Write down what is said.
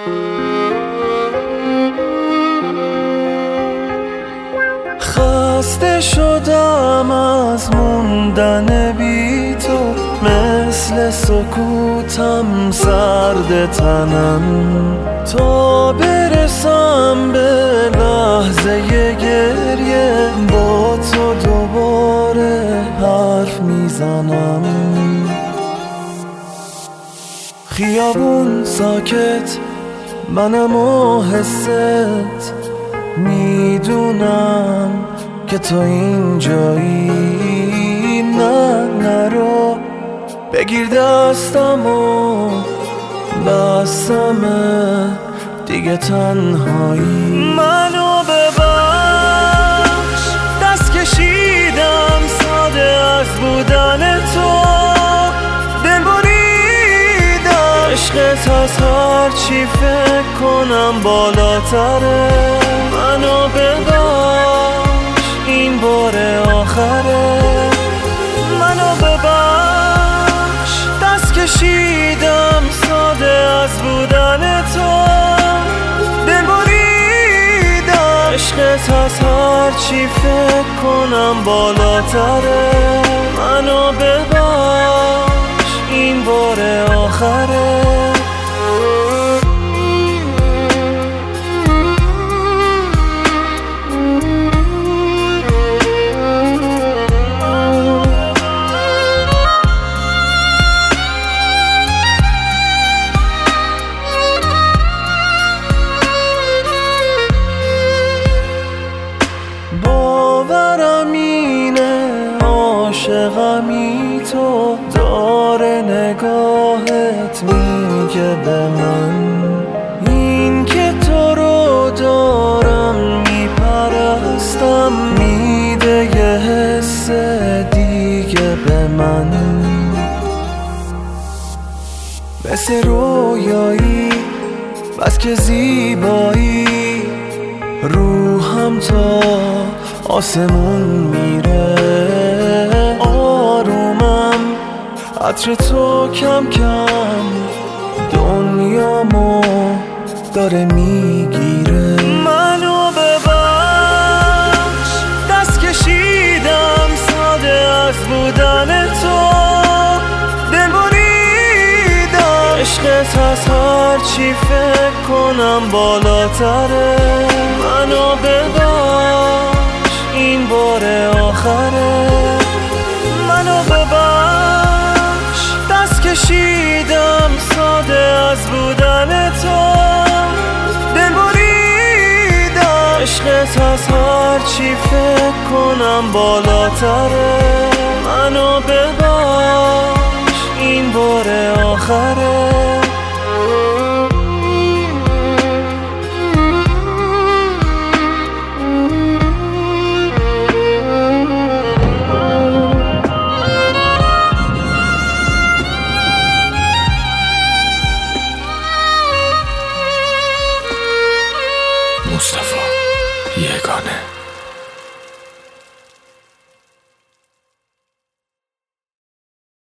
خسته شدم از موندن بی تو، مثل سکوتم سرد تنم، تا برسم به لحظه گریه با تو دوباره حرف میزنم. خیابون ساکت، منم و حست، میدونم که تو اینجایی. نه نرو، بگیر دستم و بستمه دیگه تنهایی. منو ببخش، دست کشیدم ساده از بودن تو، دل بریدم عشقت از هر چی فکر کنم بالاتره. منو ببخش، این بار آخره. منو ببخش، دست کشیدم ساده از بودن تو، دل بریدم عشقت از هر چی فکر کنم بالاتره. منو ببخش، این بار آخره. باورم اینه عاشقمی تو، داره نگاهت میگه به من، این که تو رو دارم میپرستم، میده یه حس دیگه به من. مثل رویایی بس که زیبایی، روحم تا آسمون میره. آرومم عطر تو کم کم دنیامو داره میگیره. منو ببخش، دست کشیدم ساده از بودن تو، دل بریدم عشقت از هر چی فکر کنم بالاتره. منو ببخش، این بار آخره. منو ببخش، دست کشیدم ساده از بودن تو، دل بریدم عشقت از هر چی فکر کنم بالاتره. منو ببخش، این بار آخره. مصطفی یگانه.